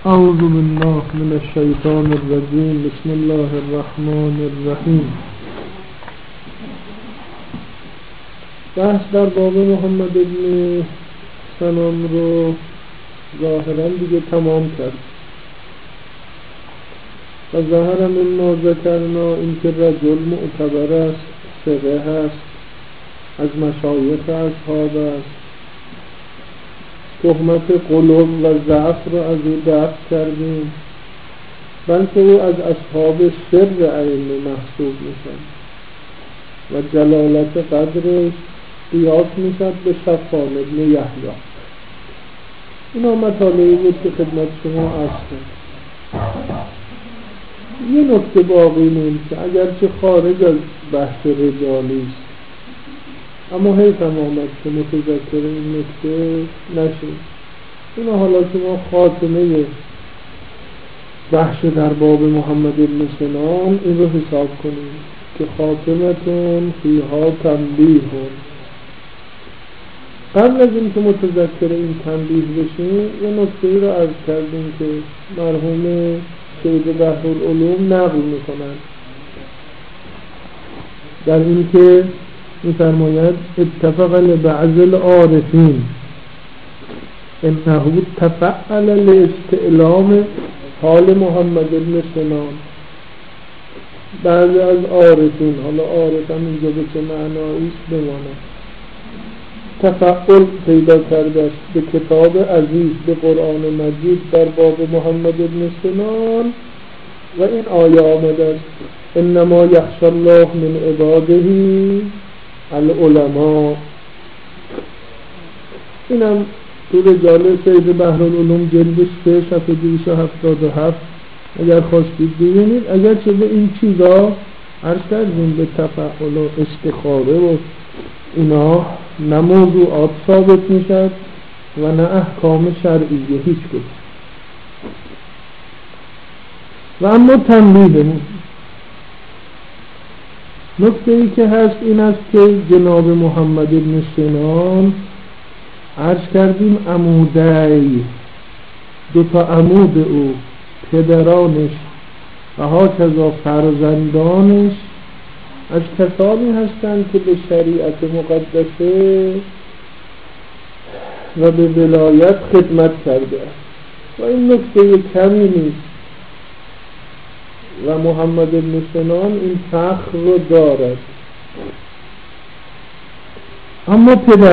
اعوذ بالله من الشیطان الرجیم. بسم الله الرحمن الرحیم. بحث در باب محمد ابن سنان رو ظاهرا دیگه تمام کرد و ظاهرا مما ذکرنا این که رجل معتبر است، ثقه هست، از مشایخ اصحاب است، تهمت قلوب و ضعف رو از او دفع کردیم، بلکه او از اصحاب سر ائمه محسوب میشد و جلالت قدرش قیاس میشد به صفوان ابن یحیی. اینا مطالبی بود که خدمت شما عرض کردم. یه نکته باقی موند که اگرچه خارج از بحث رجالی است، اما حیفم آمد که متذکر این نکته نشید. اینا حالا شما خاتمه بحث در باب محمد بن سنان این رو حساب کنید که خاتمتون فیها تنبیه. قبل از این که متذکر این تنبیه بشیم یه نکته رو عرض کردیم که مرحوم سید بحرالعلوم نقل میکنن در این که می‌فرماید اتفق لبعض العارفین انه تفعل لاستعلام حال محمد بن سنان. بعضی از عارفین، حالا عارف هم اینجا به چه معنایی است بماند، تفعل پیدا کرده است به کتاب عزیز، به قرآن مجید در باب محمد بن سنان و این آیه آمده است انما یخشی الله من عباده العلماء. اینم تو رجال سید بحرالعلوم جلد 3 صفحه 277 اگر خواستید ببینید. اگر چه به این چیزا عرض کردیم به تفعل و استخاره و اینا نه موضوعات ثابت میشد و نه احکام شرعیه هیچ کدوم. و اما تنبیهمون نکته ای که هست این است که جناب محمد بن سنان عرض کردیم عمودی، 2 عمود او، پدرانش و هاکذا فرزندانش از کسانی هستند که به شریعت مقدسه و به ولایت خدمت کرده و این نکته کمی نیست و محمد بن سنان این فخر رو دارد. اما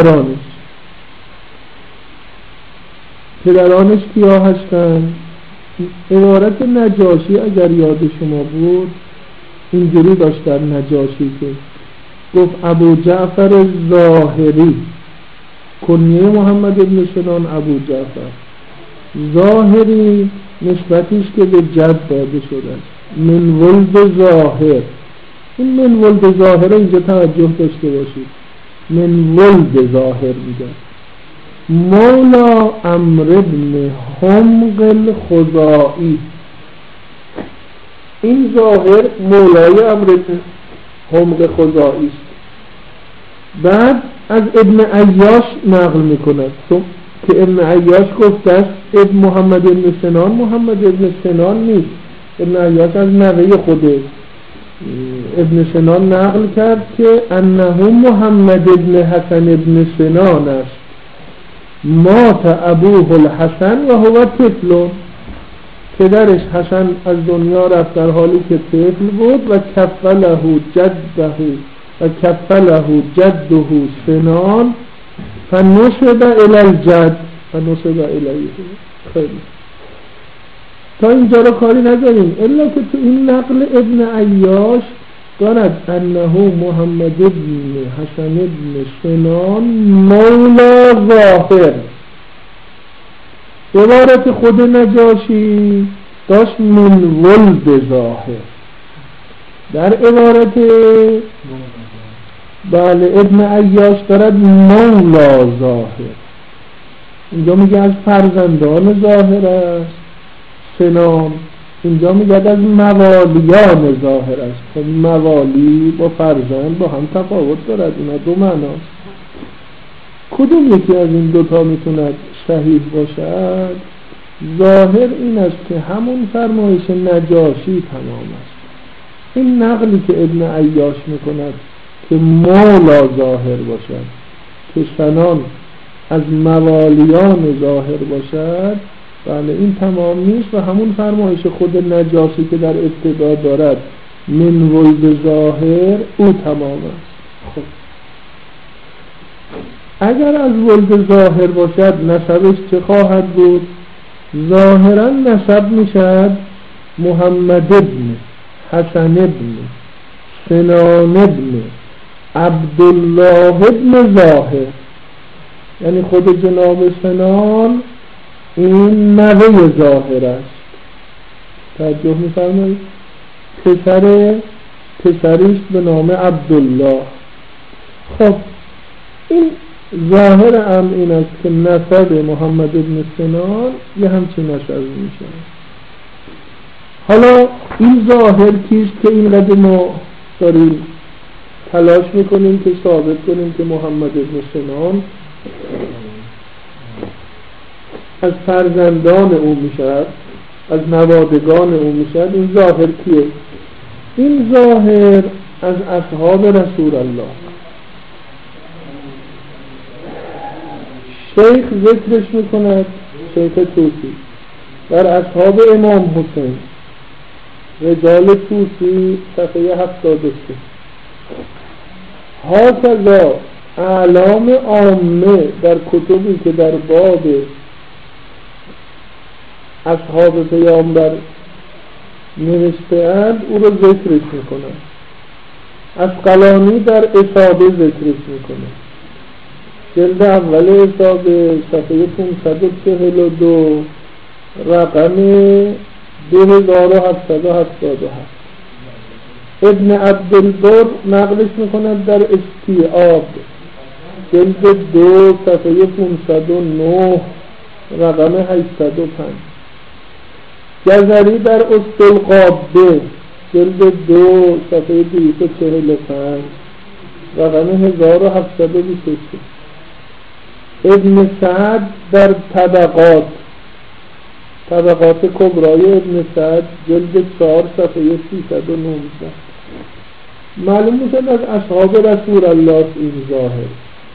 پدرانش کیا هستند؟ عبارت نجاشی اگر یاد شما بود اینجوری داشت در نجاشی که گفت ابو جعفر ظاهری، کنیه محمد بن سنان ابو جعفر، ظاهری نسبتیش که به جد داده شده است، من ولد ظاهر. این من ولد ظاهر اینجا توجه داشته باشید، من ولد ظاهر میگه مولا عمرو بن حمق الخزاعی. این ظاهر مولای عمرو بن حمق خزاعی است. بعد از ابن عیاش نقل میکند که ابن عیاش گفته است ابن محمد بن سنان محمد بن سنان نیست. ابن عیاش از نوه خوده ابن سنان نقل کرد که انه محمد بن حسن بن سنان است. مات ابوه الحسن و هو طفل. پدرش حسن از دنیا رفت در حالی که طفل بود و کفله جده سنان فنسب الی الجد فنسب الیه. خیلی تا اینجا رو کاری نداریم الا که تو این نقل ابن عیاش دارد انه محمد بن حسن بن سنان مولا ظاهر. عبارت خود نجاشی داشت من ولد ظاهر، در عبارت بله ابن عیاش دارد مولا ظاهر. اینجا میگه از فرزندان ظاهر است سنان، اینجا میگه از موالیان ظاهر است. خب موالی با فرزند با هم تفاوت دارد، اینا 2 معناست. کدوم یکی از این 2 میتوند صحیح باشد؟ ظاهر این است که همون فرمایش نجاشی تمام است. این نقلی که ابن عیاش میکند که مولا ظاهر باشد، که سنان از موالیان ظاهر باشد، بله این تمام نیست و همون فرمایش خود نجاشی که در ابتدا دارد من ولد ظاهر او تمام است. خب اگر از ولد ظاهر باشد نسبش چه خواهد بود؟ ظاهرا نسب میشد محمد ابن حسن ابن سنان ابن عبدالله ابن ظاهر، یعنی خود جناب سنان این نوه ظاهر است. توجه می‌فرمایید؟ پسریست به نام عبدالله. خب این ظاهر امر این است که نسب محمد ابن سنان یه همچین نسبی میشه. حالا این ظاهر کیست که اینقدر ما داریم تلاش میکنیم که ثابت کنیم که محمد ابن سنان از فرزندان او میشد، از نوادگان او میشد؟ این ظاهر کیه؟ این ظاهر از اصحاب رسول الله. شیخ ذکرش میکند، شیخ توسی در اصحاب امام حسین رجال توسی صفحه 73. هاکذا اعلام عامه در کتبی که در باب اصحاب پیامبر نوشته اند او رو ذکرش میکنند. اسقلانی در اصابه ذکرش میکنه، جلد اول اصابه صفحه 542 رقم 2777. ابن عبدالبر نقلش میکند در استیعاب جلد 2 صفحه 509 رقم 805. جزری در استلقابه جلد 2 صفحه 245 رقم 1723. ابن سعد در طبقات کبرای ابن سعد جلد 4 صفحه 319. معلوم میشد از اصحاب رسول الله این ظاهر.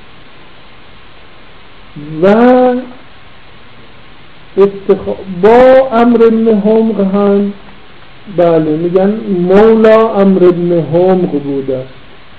و با امر ابن حمق هم بله میگن مولا امر ابن حمق بوده است.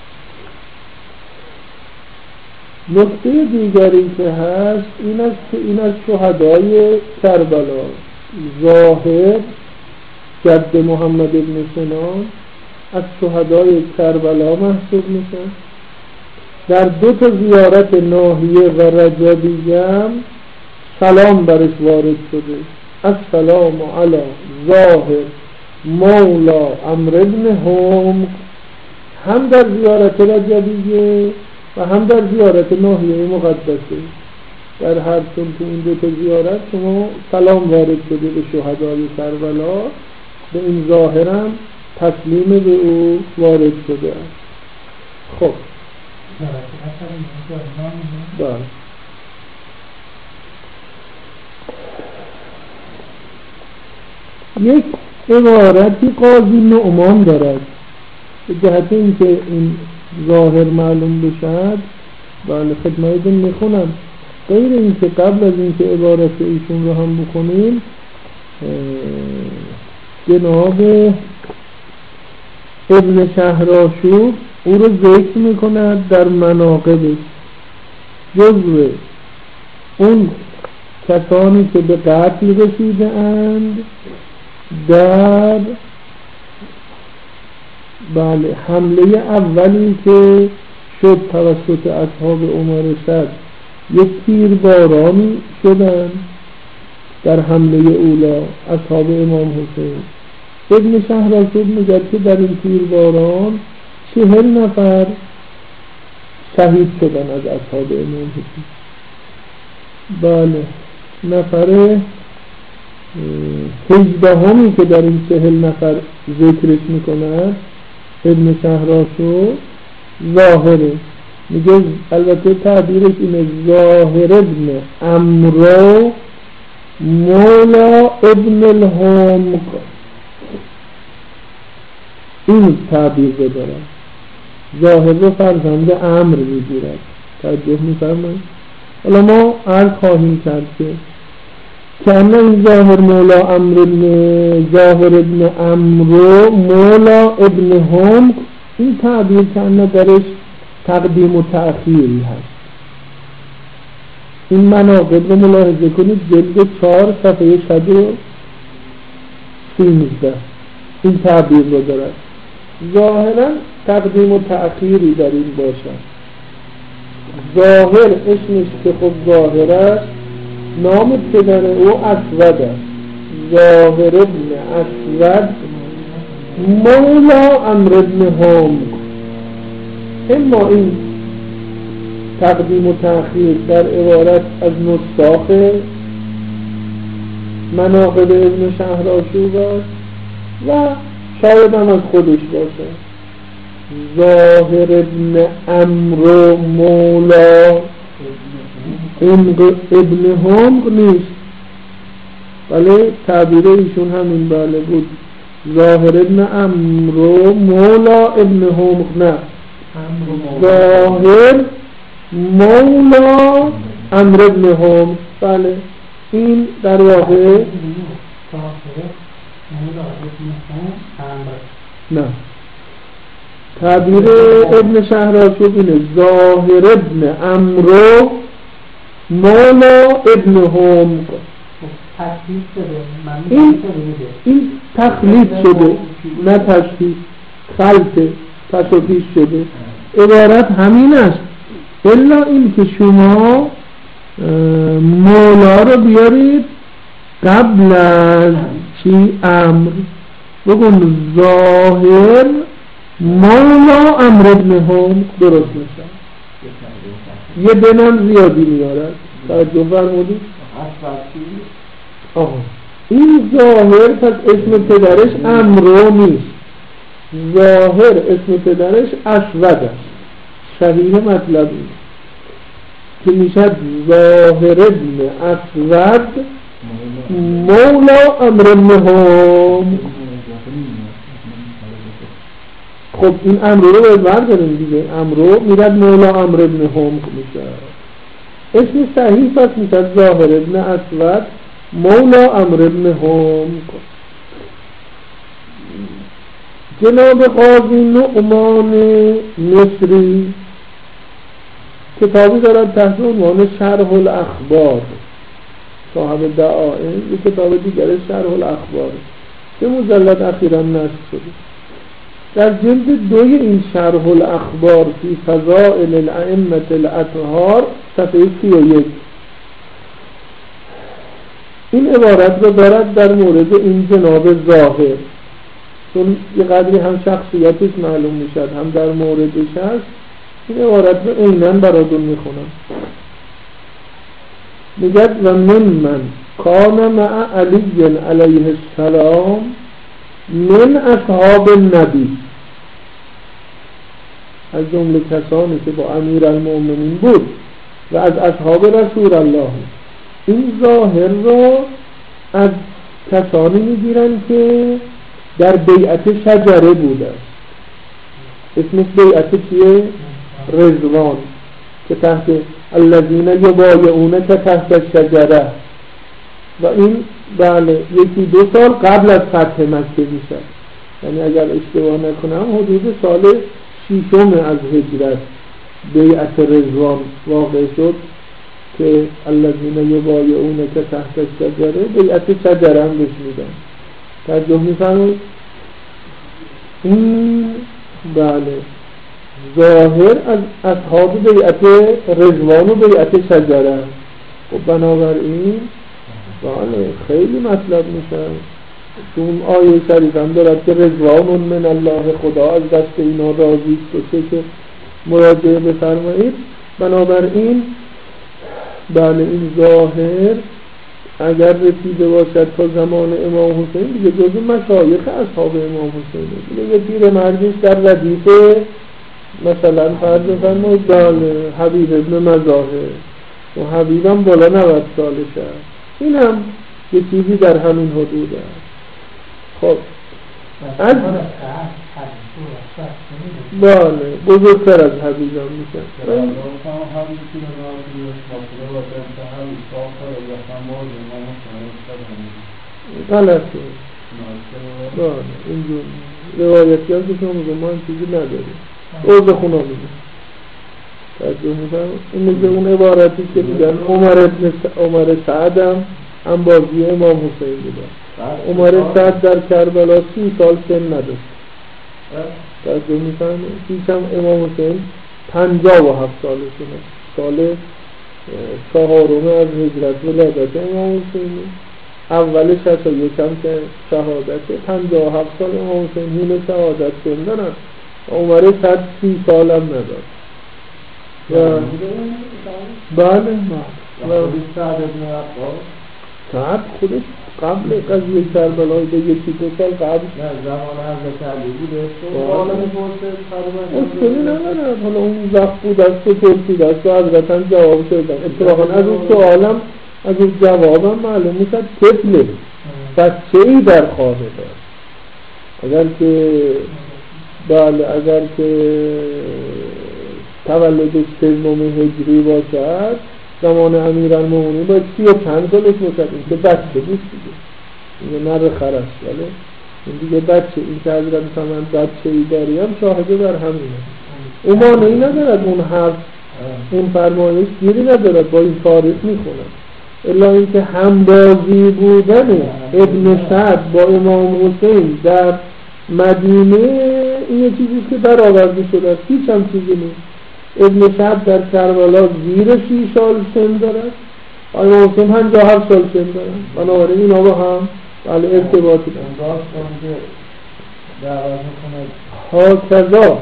نکته دیگری که هست این است که این از شهدای کربلا. ظاهر جد محمد ابن سنان از شهدای کربلا محسوب میشه. در 2 زیارت ناحیه و رجبیه سلام برش وارد شده، السلام علی ظاهر مولا امر ابن حمق، هم در زیارت رجبیه و هم در زیارت ناحیه مقدسه. در هر چون تو این 2 زیارت شما سلام وارد شده به شهدای کربلا، به این ظاهرم تسلیم به او وارد شده است. خب بله یک عبارتی قاضی نعمان دارد به جهت اینکه این ظاهر معلوم بشد. بله خدمتتون میخونم. غیر اینکه قبل از اینکه عبارت ایشون رو هم بخونیم، جناب ابن شهرآشوب او رو ذکر میکند در مناقبش، جزو اون کسانی که به قتل رسیده اند در بله حمله اولی که شد توسط اصحاب عمر سعد، یک تیربارانی شدن در حمله اولا اصحاب امام حسین. ابن شهرآشوب میگه که در این تیرباران 40 نفر شهید شدن از اصحاب امام حسین. بله نفر 18 که در این 40 نفر ذکرش میکنه ابن شهرآشوب ظاهره. میگه البته تعبیرش اینه ظاهر ابن عمرو مولا ابن الحمق، این تعبیر بدارد. ظاهر رو فرزند امر میگیرد. توجه میفرمایید. حالا ما عرض خواهیم کرد که این ظاهر مولا ظاهر ابن امرو مولا ابن حمق، این تعبیر کنه درش تقدیم و تأخیری هست. این مناقب رو ملاحظه کنید، جلد 4 صفحه 113 این تعبیر رو دارد. ظاهرا تقدیم و تأخیری در این باشد. ظاهر اسمش که خود ظاهر است، نام پدر او اسود است. ظاهر ابن اسود مولا امر ابن حمق. اما این تقدیم و تأخیر در عبارت از نساخ مناقب ابن شهرآشوب است و شاید هم از خودش باشه. ظاهر ابن امر مولا ابن حمق نیست، ولی تعبیر ایشون همین بله بود. ظاهر ابن امر مولا ابن حمق نه، ظاهر مولا امر ابن حمق. بله این در واقع نه، تعبیر ابن شهرآشوب اینه ظاهر ابن امرو مولا ابن حمق. این تخلیط شده، نه تشخیص، خلطه، پس و پیش شده. عبارت همین است، الا این که شما مولا رو بیارید قبل از چی؟ امر. بگون ظاهر مولا امر ابن حمق، درست میشه. یه بنام زیادی میارد. توجه فرمودید؟ این ظاهر پس اسم پدرش امرو نیست، ظاهر اسم پدرش اسود است. شبیه مطلب این که میشد ظاهر ابن اسود مولا امر ابن حمق. خب این امرو رو باید برداریم دیگه، امرو میرد مولا امر ابن حمق میشه. اسم صحیح پس میشد ظاهر ابن اسود مولا امر ابن حمق. جناب قاضی نعمان مصری کتابی دارد تحت عنوان شرح الاخبار، صاحب دعائم. یک کتاب دیگر شرح الاخبار که مجلد اخیراً نشر شده. در جلد 2 این شرح الاخبار فی فضائل الائمة الاطهار صفحه 31 این عبارت رو دارد در مورد این جناب ظاهر، چون یه قدری هم شخصیتش معلوم میشد هم در موردش هست. این عبارت رو عیناً براتون میخونم. میگد و من کان مع علی علیه السلام من اصحاب النبی، از جمله کسانی که با امیر المؤمنین بود و از اصحاب رسول الله. این ظاهر را از کسانی میگیرن که در بیعت شجره بوده. اسمش بیعت چیه؟ رضوان، که تحت الذین یبایعونک تحت الشجره، و این بله 1-2 سال قبل از فتح مکه میشه. یعنی اگر اشتباه نکنم حدود سال 6 از هجرت بیعت رضوان واقع شد که الذین یبایعونک تحت الشجره، بیعت شجره هم بهش میدن. توجه میفرمایید؟ این بله ظاهر از اصحاب بیعت رضوان و بیعت شجره. و بنابراین بله خیلی مطلب میشه. اون آیه شریف هم دارد که رضوان من الله، خدا از دست اینا راضی است که مراجعه بفرمایید. بنابراین بله این ظاهر اگر رسیده باشد تا زمان امام حسین دیگه جزو مشایخ اصحاب امام حسین دیگه. یه پیر مرگش در ردیف مثلا فرض بفرمایید بله حبیب ابن مظاهر، و حبیب هم بالا 90 سالشه. این هم یه چیزی در همین حدود است. خب از بله بزرگتر از حدیثم میشن. غلطه. بله اینجور روایتی هست که شما میگه ما این چیزی نداریم. اوضه خونا میگه توجه میکنم. این مثل اون عبارتی که دیدن عمر سعد هم بازی امام حسین بودن. عمر سعد در کربلا 30 سال سن نداشت. توجه میکنم. پیش هم امام حسین 57 سالشونه. سال 4 از هجرت ولادت امام حسین. اول 61 هم که شهادته. 57 سال امام حسین هین شهادت سن دارن. عمر سعد 30 سال هم نداشت. بله سعد خودش قبل قضیه کربلای به 1-2 سال قبل نه زمان حضرت علی بوده اصلی نداره. حالا اون وقت بود از که پرسید از که حضرتاً جواب شدن. اتفاقا از اون سوالم از اون جوابم معلوم میشد طفله بچه‌ای در خانه دار. اگر که تولدش 3 هجری باشد زمان امیرالمومنین باید 35 سالش باشد. این که بچه بود دیگه. این نر خرش ولی این دیگه بچه. این که حضرت من بچه‌ای داریم شاهده بر همینه. اون مانعی ندارد اون حرف اون فرمایش گیری ندارد با این تاریخ میخونم. الا اینکه همبازی بودن ابن سعد با امام حسین در مدینه این چیزی که در آورده شده. هیچ هم چیزی نیست. ابن سعد در کربلا زیر 30 سال سن دارد. امام حسین 57 سال سن دارد. بنابراین اینا با هم ارتباطی دارند. هاکذا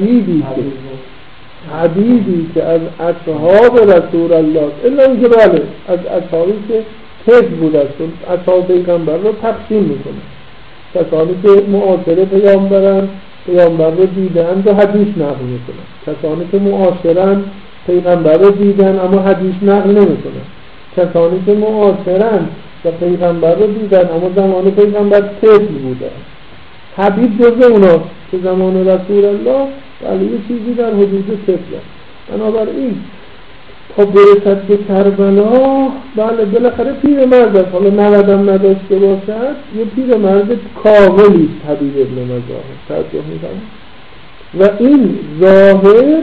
حدیدی که از اصحاب رسول الله الا اینکه بله از اصحابی که حفظ بود است اصحاب پیغمبر رو تقسیم میکنه. کسانی که معاصر پیغمبر رو دیدن و حدیث نقل میکنن. کسانی که معاصرن پیغمبر رو دیدن اما حدیث نقل نمیکنن. کسانی که معاصرن و پیغمبر رو دیدن اما زمان پیغمبر طفل بودن. حدیث جزء اونا که زمان رسول الله ولی یه چیزی در حدود طفل. بنابراین تا برسد به کربلا بله بالاخره پیرمرد است. حالا 90 هم نداشته باشد یه پیرمرد کاملی است حبیب ابن مظاهر. توجه می‌کنید و این ظاهر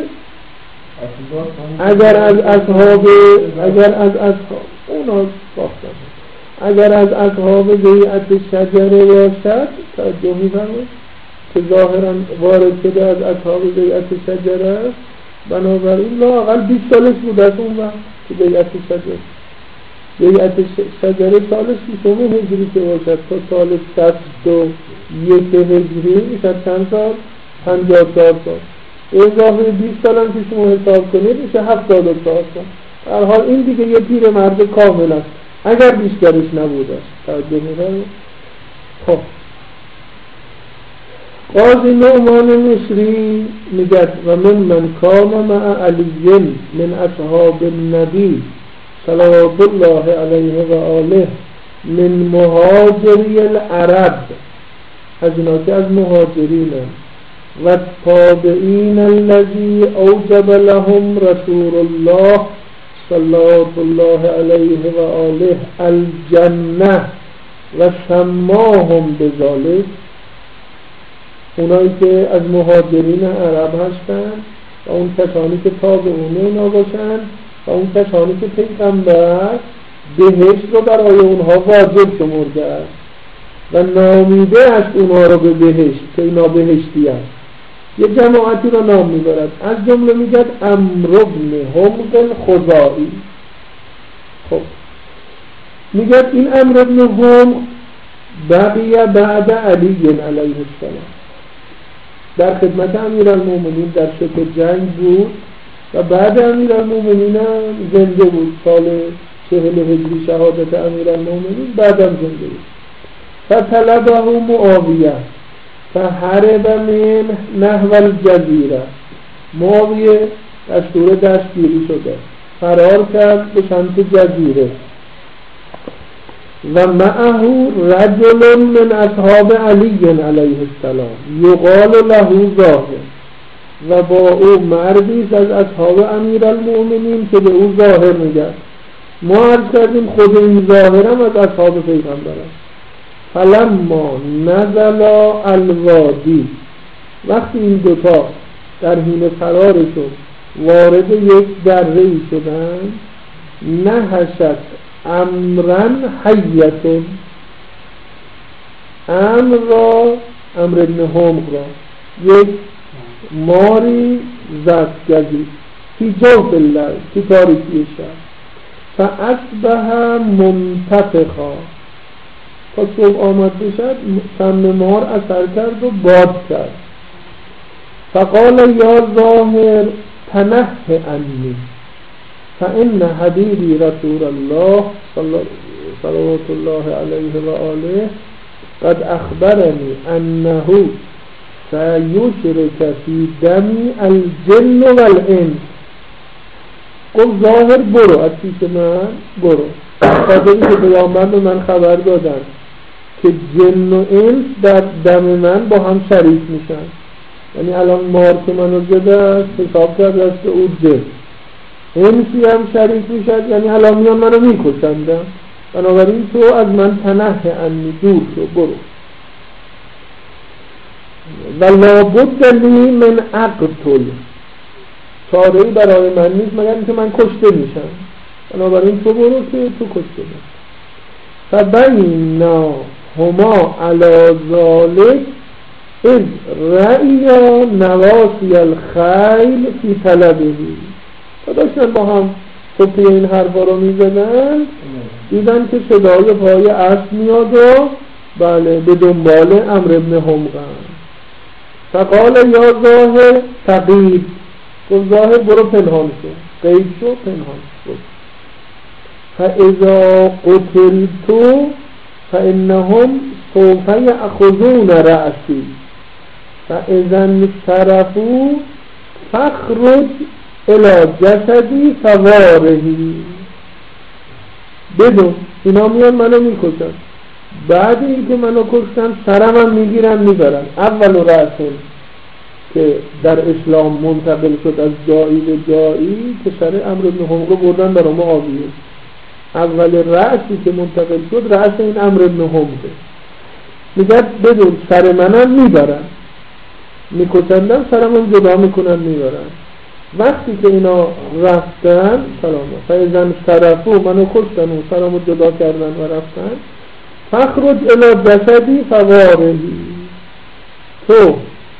اگر از اصحاب اونا باختن اگر از اصحاب بیعت شجره باشد توجه می‌کنید که ظاهرا وارد شده از اصحاب بیعت شجره است. بنابراین لااقل 20 سالش بود از اون وقت که بیعت شجره سال 6 هجری که باشد تا سال 61 هجری میشد چند سال؟ 54 سال. اضافه 20 سال هم که شما حساب کنید میشه 74 سال. در حال این دیگه یه پیر مرد کامل است اگر بیشترش نبوده است. توجه می‌کنید؟ خب قاضی نعمان مصری میگه و من کام مع علی من اصحاب النبی صلوات الله علیه و آله من مهاجری العرب از اینا که از مهاجرین و تابعین الذی اوجب لهم رسول الله صلوات الله علیه و آله الجنه و سماهم بذالک. اونایی که از مهاجرین عرب هستن و اون کسانی که تابعین اونا باشن و اون کسانی که پیغمبر بهشت رو برای اونها واجب شمرده است و نامیده است اونها رو به بهشت که اینا بهشتی است. یه جماعتی رو نام میبرد از جمله میگد عمرو بن حمق الخزاعی. خب میگد این عمرو بن حمق بقی بعد علی علیه السلام در خدمت امیرالمومنین در شب جنگ بود و بعد امیرالمومنین هم زنده بود. سال 40 هجری شهادت امیرالمومنین بعدم زنده بود. فطلبه معاویه فهرب من نحو الجزیره. معاویه دستور دستگیری شده فرار کرد به سمت جزیره. و معه رجل من اصحاب علی علیه السلام یقال له ظاهر، و با او مردی از اصحاب امیرالمؤمنین که به او ظاهر میگن. ما عرض کردیم خود این ظاهر هم از اصحاب پیغمبر است. فلما نزل الوادی، وقتی این دوتا در حین فرارشون وارد یک دره‌ای شدن، نهشت امرن حیتون، امر ابن حمق را یک ماری زد گزید فی جوف الليل، فی تاریکی شب، فاصبح منتفخا، تا صبح آمد بشد سم مار اثر کرد و باد کرد. فقال یا ظاهر تنه عنی فإن حبیبی رسول الله صلوات الله علیه و آله قد اخبرنی انه سیشرک فی دمی الجن والانس. گفت ظاهر برو از پیش من برو، خاطری که پیامبر به من خبر دادن که جن و انس در دم من با هم شریک میشن. یعنی الان مار که منو زده است حساب کرده است که او جن، انسی هم شریک میشد، یعنی الان میان منو میکشندم، بنابراین تو از من تنه عنی، دور شو برو. و لابد لی من اقتل، چاره‌ای برای من نیست مگر اینکه من کشته میشم، بنابراین تو برو که تو کشته میشم. فبینا هما علی ذالک اذ رأیا نواسی الخیل فی طلبهی، تا داشتن با هم صفحه این حرفا رو میزدن، دیدن که صدای پای اسب میاد و بله به دنبال عمرو ابن حمقه. فقال یا ظاهر تقیب، گفت ظاهر برو پنهان شو، قیب شو پنهان شو. فاذا قتلت فانهم سوف یأخذون رأسی فاذا انصرفوا فاخرج الى جسدی فوارهی. بدون اینا میان منو میکشن، بعد اینکه منو کشتن سرم هم میگیرن میبرن. اول رأسون که در اسلام منتقل شد از جایی به جایی که سر عمرو بن حمقه بردن برای معاویه. اول رأسی که منتقل شد رأس این عمرو بن حمقه. میگه بدون سر منم میبرن، میکشندم سرم هم جدا میکنن میبرن. وقتی که اینا رفتن سلامت فایزن صرفو منو کشتن و سرمو جدا کردن و رفتن، فخرج الی جسدی فوارهی، تو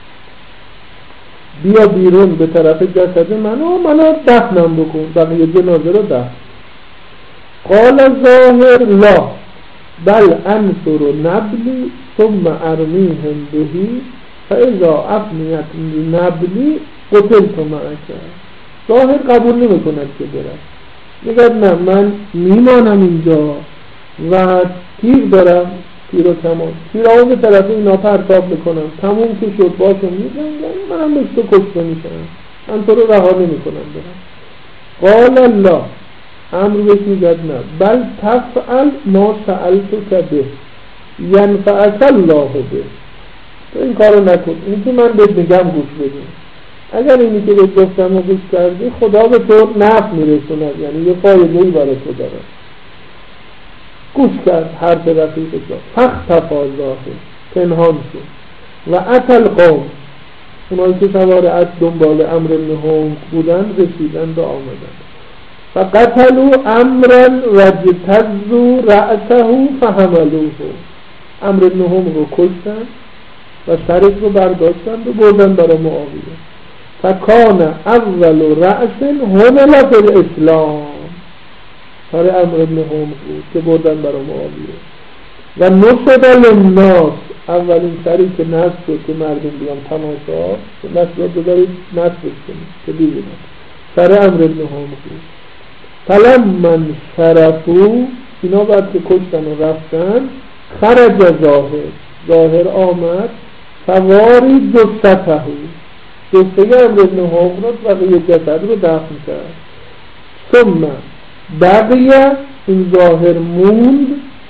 بیا بیرون به طرف جسد منو دفنم بکن، بقیه جنازه رو دفن. قال ظاهر لا بل انصر نبلی ثم ارمیهم بهی فاذا افنیت نبلی قتلت معک. ظاهر قبول نمی کند که برد، میگه نه من میمانم اینجا و تیر دارم، تیر و کمان، تیرامو به طرف اینا پرتاب میکنم، تموم که شد باشو میزنم، منم بهش تو کشته میشم، من تو رو رها نمی کنم برم. قال الله، امر بهش میگه نه بل تفعل ما سألتک به ینفعک الله به، تو این کارو نکن، این که من بهت میگم گوش بدیم، اگر اینی که بهت گفتم و گوش کردی خدا به تو نفع میرسوند، یعنی یه فایده‌ای برای تو داره. گوش کرد حرف رفیقش را، فاختفی ظاهر، پنهان شد. و اتل قوم، اونایی که سوار از دنبال عمرو بن حمق بودن رسیدن و آمدن. فقتلوا عمرا واجتزوا رأسه فحملوه، عمرو بن حمق رو کشتن و سرش رو برداشتن و بردن برای معاویه. فکان اول رأس حمل فی الاسلام، سر عمرو بن حمق بود که بردن برای معاویه. و نصب للناس، اولین سری که نصب شد که مردم بیان تماشا نصب رو بذارید نصب کنید که بیدونن سر عمرو بن حمق بود. فلما انصرفوا، اینا بعد که کشتن و رفتن، خرج ظاهر آمد، فواری جثته، جثه عمرو بن حمق و بقیه جسد رو دفن کرد. ثم بقیه، این ظاهر موند،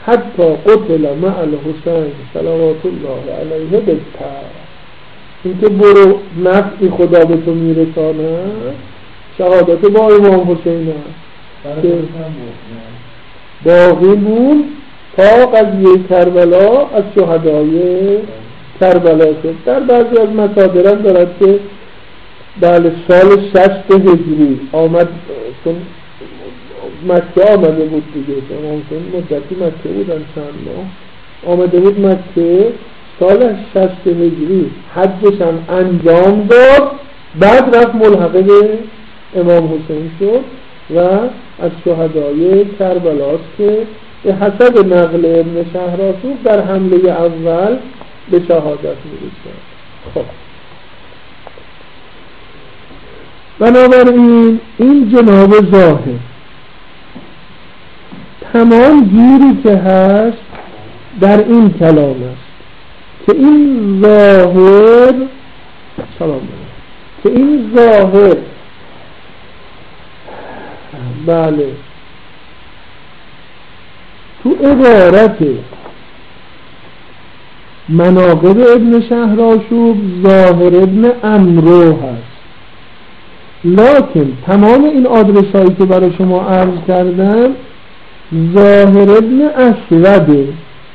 حتی قتل مع الحسین صلوات الله علیه بهتر. اینکه برو نفعی خدا به تو میرسانه شهادت با امام حسین است که باقی بود تا قضیه کربلا از شهدای کربلا شد. در بعضی از مصادر دارد که بله سال 60 هجری آمد، چون مکه آمده بود دیگه، امام حسین مدتی مکه بودن چند ماه، آمده بود مکه سال 60 هجری حجش هم انجام داد، بعد رفت ملحقه به امام حسین شد و از شهدای کربلاست که به حسب نقل ابن شهراسوف در حمله اول به شهادت میرسد. خب بنابراین این جناب ظاهر تمام گیری که هست در این کلام است که این ظاهر بله تو عبارت مناقب ابن شهرآشوب ظاهر ابن عمرو هست، لکن تمام این آدرس هایی که برای شما عرض کردم ظاهر ابن اسود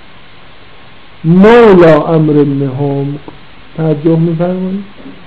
مولا عمرو بن حمق. توجه می‌فرمایید؟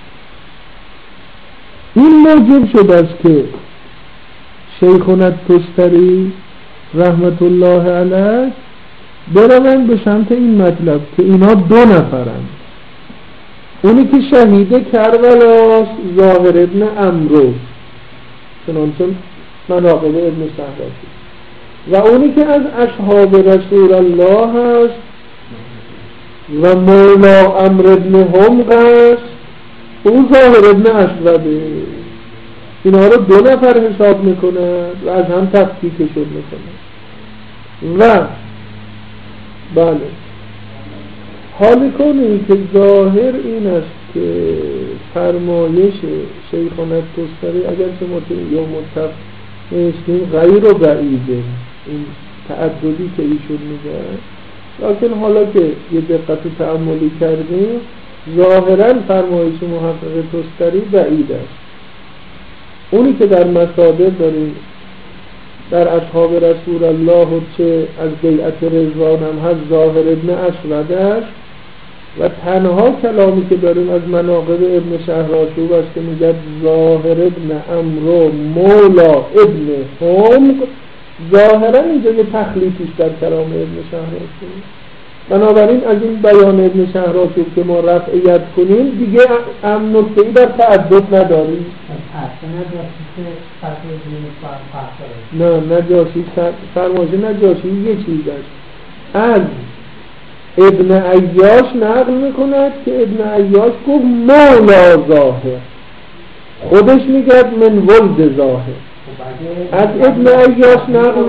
این موجب شد است که شیخنا الطستری رحمت الله علیه بروند به سمت این مطلب که اینا دو نفرند. اونی که شهید کربلاست ظاهر ابن عمرو چنانچه مناقب ابن شهرآشوب، و اونی که از اصحاب رسول الله هست و مولا عمرو بن حمق هست او ظاهر ابن اسوده. اینا رو دو نفر حساب میکنن و از هم تفکیکشون میکنن. و بله حال کنی که ظاهر این است که فرمایش شیخنا الطستری اگرچه یا متفق نیستیم غیر و بعیده، این تعددی که ایشون میگه، لکن حالا که یه دقت و تأملی کردیم ظاهرا فرمایش محقق طستری بعید است. اونی که در مصادر داریم در اصحاب رسول الله و چه از بیعت رضوان هم هست ظاهر ابن اسود است، و تنها کلامی که داریم از مناقب ابن شهرآشوب است که میگه ظاهر ابن عمرو مولا ابن حمق. ظاهرا اینجا یه تخلیفی در کلام ابن شهرآشوب. بنابراین از این بیان ابن شهرآشوب که ما رفعیت کنیم دیگه نکته‌ای در تعدد نداریم. نه نجاشی فرمایش نجاشی یه چیز است. از ابن عیاش نقل میکند که ابن عیاش گفت مولا ظاهر، خودش میگه من ولد ظاهر. از ابن عیاش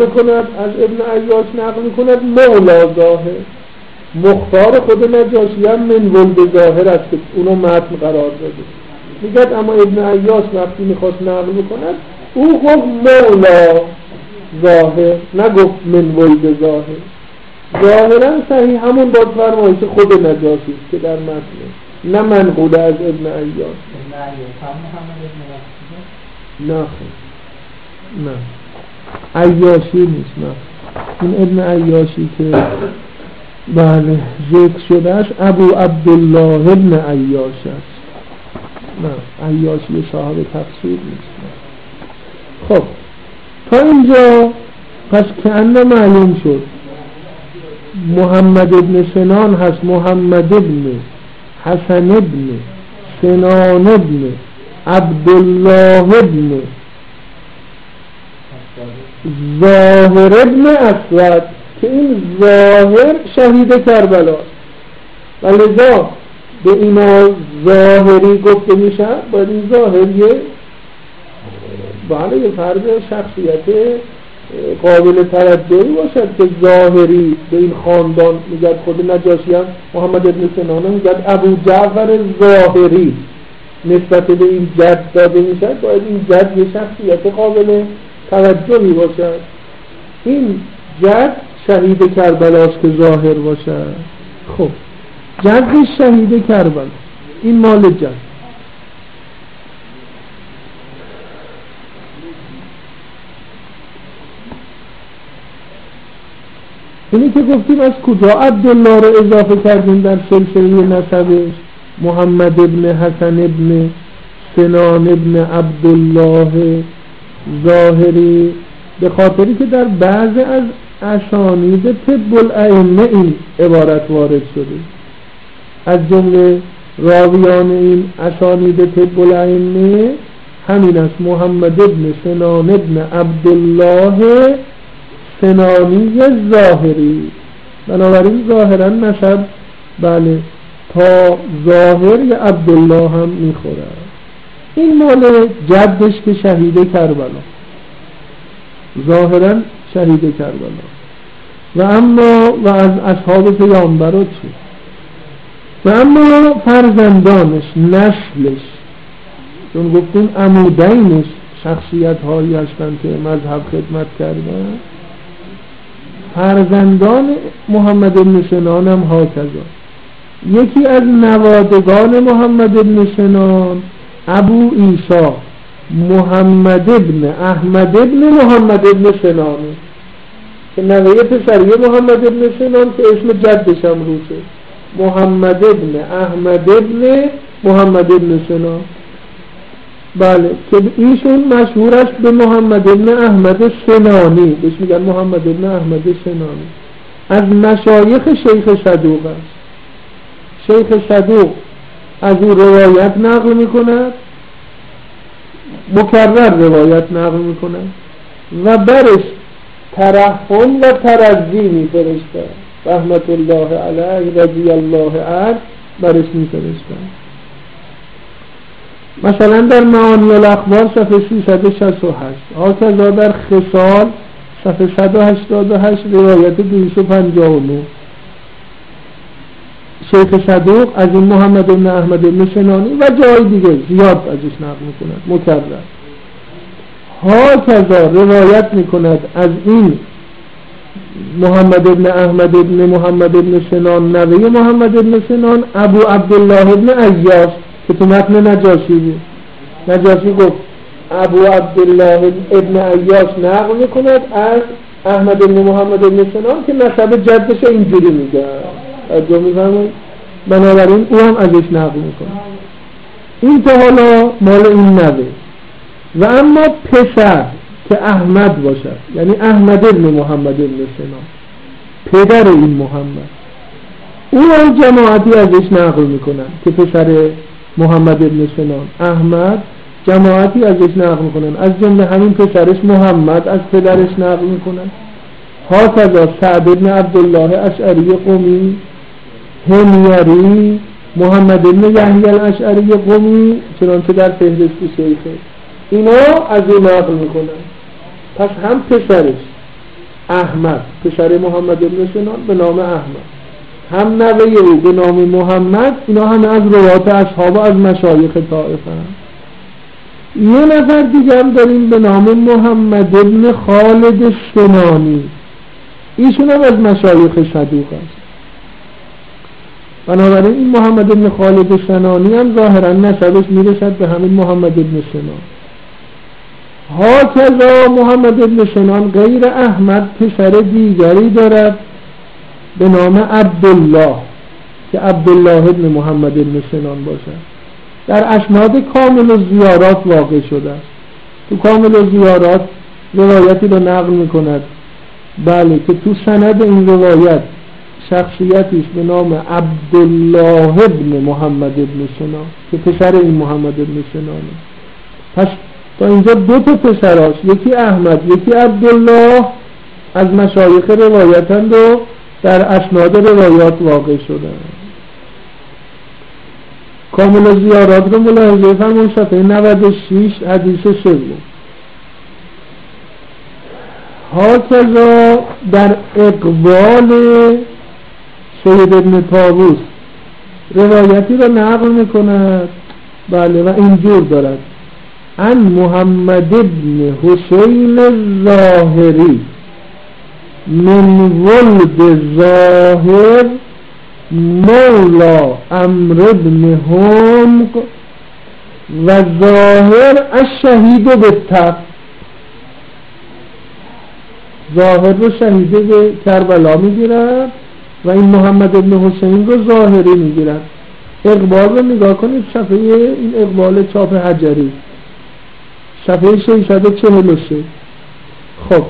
نقل میکند مولا ظاهر. مختار خود نجاشی هم من ولد ظاهر است که اونو متن قرار داده. میگه اما ابن عیاش وقتی میخواست نقل بکند او گفت مولا ظاهر، نگفت من ولد ظاهر. ظاهرا صحیح همون با فرمایش خود نجاشی که در متن، نه منقوله از ابن عیاش. نه عیاشی نیست، نه این ابن عیاشی که بله ذکر شده است ابو عبدالله ابن عیاش است، نه عیاشی صاحب تفسیر نیست. خب تا اینجا پس کأنه معلوم شد محمد ابن سنان هست محمد ابن حسن ابن سنان ابن عبدالله ابن ظاهر ابن اسود که این ظاهر شهید کربلا و لذا به اینا ظاهری گفته میشه. باید این ظاهر یه فرد شخصیت قابل ترددی باشد که ظاهری به این خاندان میگه. خود نجاشی هم محمد ابن سنان میگه ابو جعفر ظاهری نسبت به این جد داده میشه. باید این جد یه شخصیت قابل توجهی باشد. این جد شهید کربلاست که ظاهر باشد. خب جد شهید کربلا این مال جد. اینی که گفتیم از کجا عبدالله رو اضافه کردیم در سلسله نسبش؟ محمد ابن حسن ابن سنان ابن عبدالله ظاهری، به خاطری که در بعض از اسانید طب الائمه این عبارت وارد شده. از جمله راویان این اسانید طب الائمه همین است: محمد ابن سنان ابن عبدالله سنانی ظاهری. بنابراین ظاهرا نسب بله تا ظاهر یا عبدالله هم میخوره. این مال جدش که شهید کربلا، ظاهرا شهید کربلا. و اما و از اصحاب پیامبر چی؟ و اما فرزندانش، نسلش، چون گفتیم عمودینش شخصیت هایی هستند که مذهب خدمت کردن. فرزندان محمد بن سنان هم هاکذا. یکی از نوادگان محمد بن سنان ابو عیسی محمد ابن احمد ابن محمد بن سنان که نوه پسری محمد بن سنان که اسم جدش هم روشه، محمد ابن احمد ابن محمد بن سنان. بله که ایشون مشهور است به محمد ابن احمد سنانی، بهش میگن محمد ابن احمد سنانی. از مشایخ شیخ صدوق است. شیخ صدوق از او روایت نقل میکند، مکرر روایت نقل میکند و برش ترحم و ترضی میفرسته، رحمت الله علیه رضی الله عنه برش میفرسته. مثلا در معانی الاخبار صفحه 368، هاکذا در خصال صفحه 188 روایت 259 شیخ صدوق از این محمد بن احمد بن سنانی و جای دیگه زیاد ازش نقل میکند مکرر. هاکذا روایت میکند از این محمد بن احمد بن محمد بن سنان نوه محمد بن سنان ابو عبدالله بن عیاش که تو متن نجاشی بود. نجاشی گفت ابو عبدالله ابن عیاش نقل میکند از احمد بن محمد بن سنان که نسب جدش اینجوری میگه. اجا میفهمون؟ بنابراین او هم ازش نقل میکنه. این تا حالا مال این نوه. و اما پسر که احمد باشد، یعنی احمد ابن محمد ابن سنان، پدر این محمد، او هم جماعتی ازش نقل میکنن که پسر محمد ابن سنان احمد، جماعتی ازش نقل میکنن، از جمله همین پسرش محمد از پدرش نقل میکنن. هاکذا سعد ابن عبدالله اشعری قمی، همیری، محمد ابن یحیی الاشعری قمی، چنانچه در فهرست شیخه، اینا از این نقل میکنن. پس هم پسرش احمد، پسر محمد ابن سنان به نام احمد، هم نوه او به نام محمد، اینا همه از روایات اصحاب از مشایخ طائفه هم. یه نفر دیگه هم داریم به نام محمد ابن خالد سنانی، ایشون هم از مشایخ صدوق است. بنابراین این محمد ابن خالد سنانی هم ظاهرا نسبش میرسد به همین محمد ابن سنان. هاکذا محمد ابن سنان غیر احمد پسر دیگری دارد به نام عبدالله که عبدالله ابن محمد ابن سنان باشد. در اسناد کامل الزیارات واقع شده است. تو کامل الزیارات روایتی رو نقل میکند بله که تو سند این روایت شخصیتی است به نام عبدالله ابن محمد ابن سنان که پسر این محمد ابن سنانه. پس تا اینجا دو تا پسراش، یکی احمد یکی عبدالله، از مشایخ روایتند و در اسناد روایات واقع شدن. کامل زیارات رو ملاحظه فرمون صفحه 96 حدیث 3. هاکذا در اقبال سید ابن طاووس روایتی رو نقل میکند بله و اینجور دارد: ان محمد ابن حسین الظاهری من ولد ظاهر مولا عمرو بن حمق و ظاهر الشهید بالتق. ظاهر رو شهید به کربلا میگیرن و این محمد ابن حسین رو ظاهری میگیرن. اقبال رو نگاه کنید، صفحه این اقبال چاپ حجری، صفحه 643. خب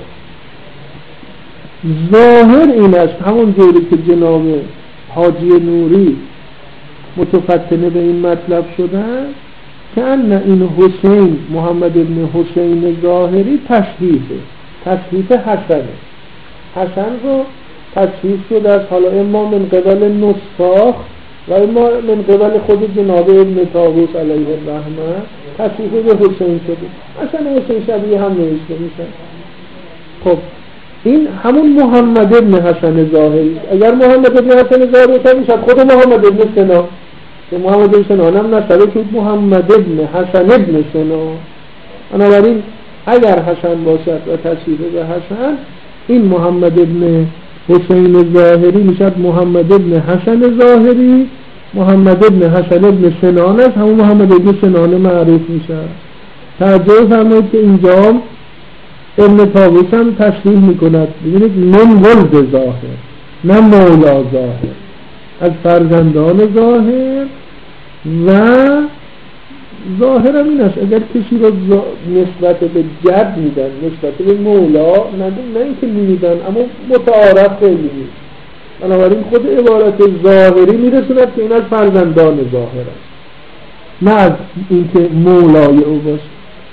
ظاهر این است، همون جوری که جناب حاجی نوری متفتنه به این مطلب شدن که ان این حسین محمد ابن حسین ظاهری تصحیف حسنه. حسن رو تصحیف شده است، حالا اما من قبل نساخ و اما من قبل خود جناب ابن طاووس علیه الرحمه تصحیف به حسین شده. حسن حسین شبیه هم نوشته میشن. خب این همون محمد ابن حسن ظاهری. اگر محمد ابن حسن ظاهری تا میشد خود محمد ابن سنا، که محمد ابن سنا هم نسبه شد محمد ابن حسن ابن سنا. بنابراین اگر حسن باشد و تصحیف به حسن، این محمد ابن حسین ظاهری میشد محمد ابن حسن ظاهری. محمد ابن حسن ابن سنان است، همون محمد ابن سنان معروف میشد. توجه فرمایید که اینجا ابن طاووس هم تصحیح میکند، ببینید من ولد ظاهر، نه مولا ظاهر، از فرزندان ظاهر. و ظاهر هم این است اگر کسی را نسبت به جد میدن، نسبت به مولا نه اینکه میدن اما متعارف خیلی نیست. بنابراین خود عبارت ظاهری میرسوند که این از فرزندان ظاهر است، نه از اینکه مولای او باشه.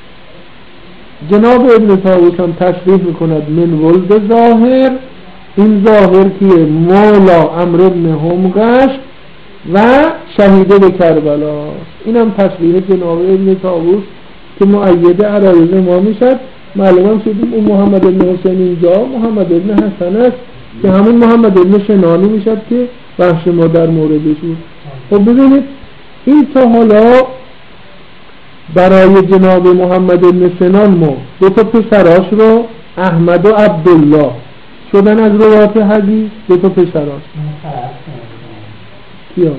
جناب ابن طاووس هم تصریح میکند من ولد ظاهر. این ظاهر که مولا عمرو بن حمق است و شهیده به کربلا. این هم تصریح جناب ابن طاووس که مؤید عرایض ما میشد. معلوم هم شدیم اون محمد ابن حسین اینجا محمد ابن حسن است که همون محمد ابن سنانی میشد که بحث ما در موردش بود. خب ببینید این تا حالا برای جناب محمد ابن سنان ما دو تا پسراش رو احمد و عبدالله شدن از روایت حدیث. دو تا پسراش کیا؟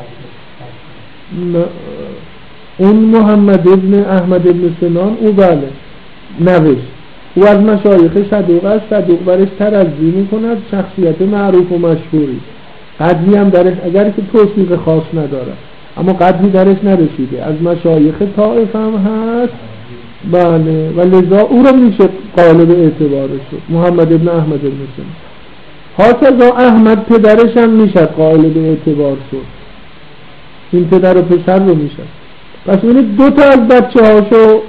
اون محمد ابن احمد ابن سنان او بله نوشت، او از مشایخ صدوق است. صدوق برش ترضی میکند، شخصیت معروف و مشهوری. قدری هم درش اگر که توصیف خاص ندارد اما قدری درش نرسیده، از مشایخ طائف هم هست. بله و لذا او رو میشه قالب اعتبارش شد محمد ابن احمد ابن سنان. حاکذا احمد پدرش هم میشه قالب اعتبار شد، این پدر و پسر رو میشه. پس ببینید دو تا از بچه هاشو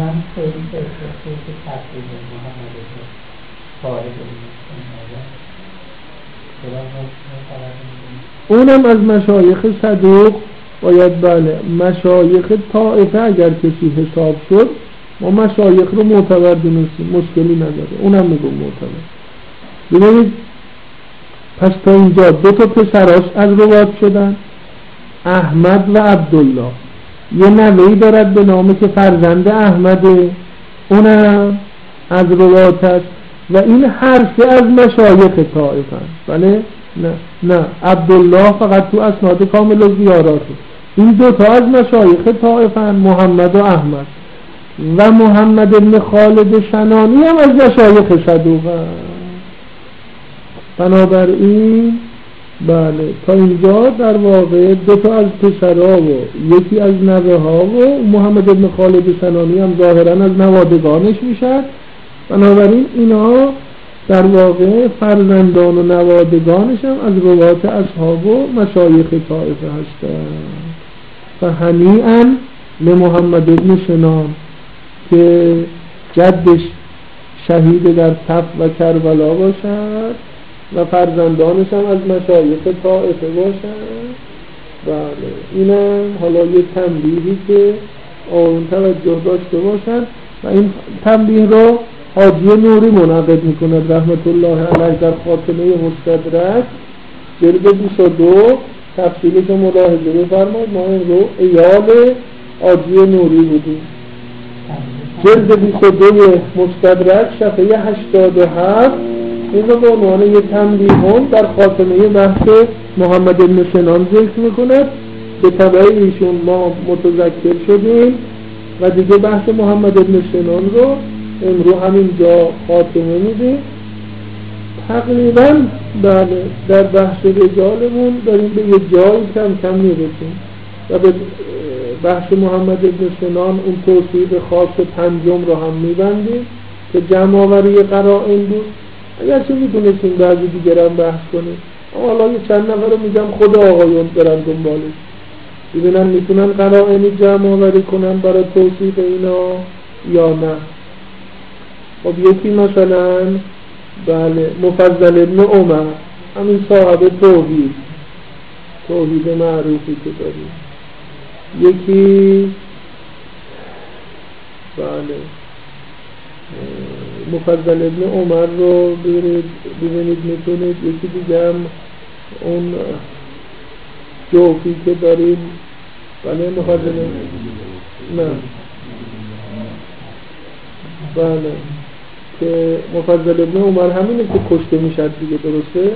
اونم از مشایخ صدوق باید بله مشایخ طائفه اگر کسی حساب شد ما مشایخ رو معتبر دونستیم، مشکلی نداره، اونم میگم معتبر. ببینید پس تا اینجا دو تا پسراش از روایت شدن، احمد و عبدالله. یه نوهی دارد به نام که فرزند احمده، اونم از روایت است و این هر سه از مشایخ طائفه هست. بله نه عبدالله فقط تو اسناد کامل و زیارات. این دو تا از مشایخ طائفه هست، محمد و احمد. و محمد ابن خالد سنانی هم از مشایخ صدوق هست. بنابراین بله تا اینجا در واقع دو تا از پسرها و یکی از نوه ها و محمد ابن خالد سنانی هم ظاهرا از نوادگانش میشد. بنابراین اینا در واقع فرزندان و نوادگانش هم از روایت اصحاب و مشایخ طائفه هستند. فهنیئا لمحمد ابن سنان که جدش شهید در صف و کربلا باشد و فرزندانش هم از مشایخ طائفه باشند. بله اینم حالا یه تنبیهی که آن توجه داشته باشند و این تنبیه رو حاجی نوری منعقد میکند رحمت الله علیه در خاتمه مستدرک جلد 22. تفصیلی که ملاحظه بفرمایید ما این رو ایال حاجی نوری بودیم. جلد 22 مستدرک صفحه 87 این رو به عنوان یه تنبیهون در خاتمه بحث محمد بن سنان ذکر میکند. به تبع ایشون ما متذکر شدیم و دیگه بحث محمد بن سنان رو امروز همینجا خاتمه میدیم. تقریبا بله در بحث رجالمون داریم به یه جایی کم کم میرسیم و به بحث محمد بن سنان اون توصیف خاص پنجم رو هم میبندیم که جمع آوری قرائن بود. اگرچه میتونستیم بعضی دیگر هم بحث کنیم، اما حالا یه چند نفر رو میگم خود آقایون برن دنبالش ببینن میتونن قرائنی جمع آوری کنن برای توصیف اینا یا نه. خب یکی مثلا بله مفضل ابن عمر، همین صاحب توحید معروفی که داریم. یکی بله مفضل ابن عمر رو ببینید میتونید. یکی دیگه هم اون جوفی که داریم بله مفضل نه بله که مفضل ابن عمر همینه که کشته میشد دیگه، درسته؟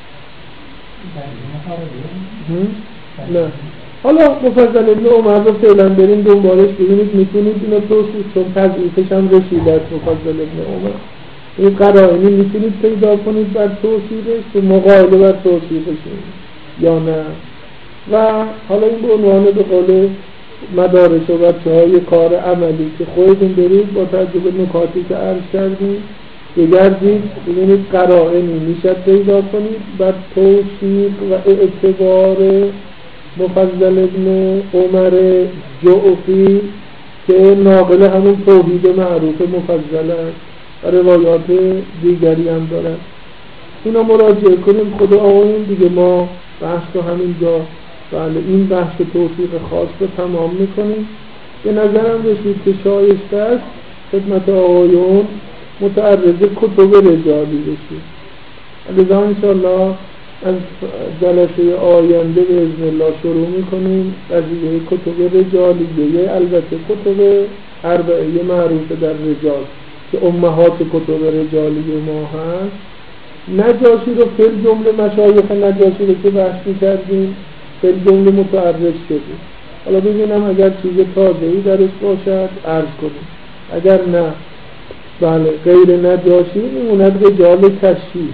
نه حالا مفضل ابن عمر رو فعلا بریم دنبالش ببینید میتونید اینو توصیف، چون تضعیفش هم رسیده از مفضل ابن عمر. این قرائنی میتونید پیدا کنید بر توصیفش که مقایله بر توصیفش یا نه. و حالا این به عنوان به قول مدارس و بچه‌های کار عملی که خودتون برید با تجربه نکاتی که عرض کردیم بگردید ببینید قرائنی میشه پیدا کنید بر توصیف و اعتبار مفضل ابن عمر جعفی که ناقل همون توحید معروف مفضل است و روایات دیگری هم دارد. اینا مراجعه کنیم. خدا آقایون دیگه ما بحث رو همینجا بله این بحث توصیف خاص رو تمام میکنیم. به نظرم رسید که شایسته است خدمت آقایون متعرض کتب رجالی بشید. لذا انشاءالله از جلسه آینده به اذن الله شروع میکنیم قضیه کتب رجالیه، البته کتب اربعه معروف در رجال که امهات کتب رجالی ما هست. نجاشی رو فی الجمله مشایخ نجاشی رو که بحث میکردیم فی الجمله متعرض شدیم. حالا ببینم اگر چیز تازه‌ای درش باشد عرض کنیم، اگر نه بله غیر نجاشی میموند رجال کشی،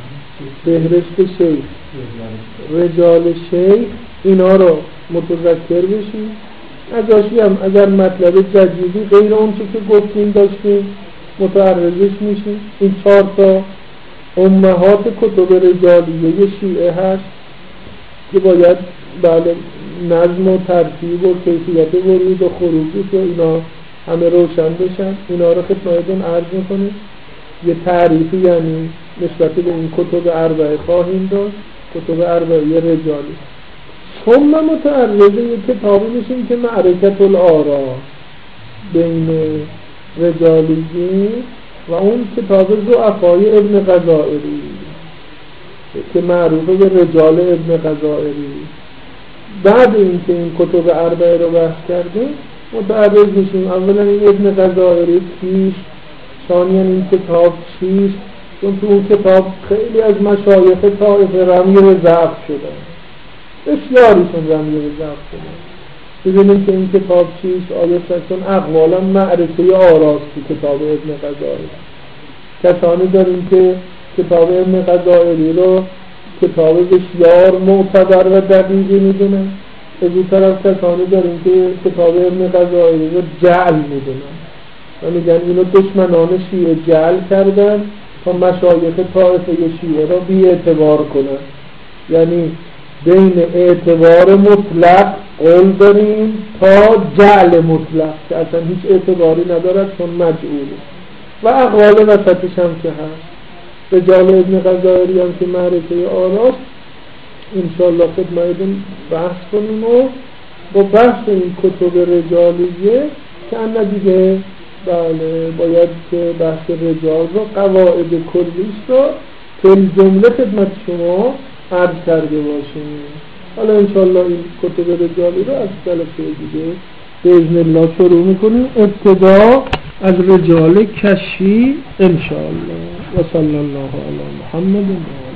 فهرست شیخ، رجال شیخ، اینا رو متذکر بشیم. نجاشی هم اگر مطلب جدیدی غیر اون چی که گفتیم داشتیم متعرضش میشیم. این 4 تا امهات کتب رجالیه شیعه هست که باید بله نظم و ترتیب و کیفیت ورود و خروجش و اینا همه روشن بشن. اینا رو خدمتتون عرض میکنیم. یه تعریفی یعنی نسبت به این کتب اربعه خواهیم داشت، کتب اربعه رجالی. ثم متعرضه یک کتابی میشیم که معرکت الآرا بین رجالیین و اون کتاب ضعفای ابن غزائری که معروف به رجال ابن غزائری. بعد اینکه این کتب اربعه رو بحث کردیم متعرض میشیم اولا این ابن غزائری کیست، ثانیاً این کتاب چیست، چون تو اون کتاب خیلی از مشایخ طائفه رمی به ضعف شدن، بسیاریشون رمی به ضعف شدن. ببینیم که این کتاب چیست. آیا چون اقوالا معرکه آراست که کتاب ابن غزائری. کسانی داریم که کتاب ابن غزائری رو کتاب بسیار معتبر و دقیقی میدونن، از این طرف کسانی داریم که کتاب ابن غزائری رو جعل میدونن و میگن اینو دشمنان شیعه جعل کردن تا مشایخ طائفه شیعه رو بی اعتبار کنن. یعنی بین اعتبار مطلق قول داریم تا جعل مطلق که اصلا هیچ اعتباری ندارد چون مجعوله. و اقوال وسطش هم که هست رجال ابن غزائری هم که معرکه آراست انشاءالله خدمتتون بحث کنیم و با بحث این کتب رجالیه که انا دیگه بله باید که بحث رجال رو قواعد کلیش رو کل جمله خدمت شما عرض کرده باشیم. حالا انشاءالله این کتب رجالی رو از جلسه دیگه به اذن الله شروع میکنیم. ابتدا از رجال کشفی انشاءالله. و صلی الله علی محمد.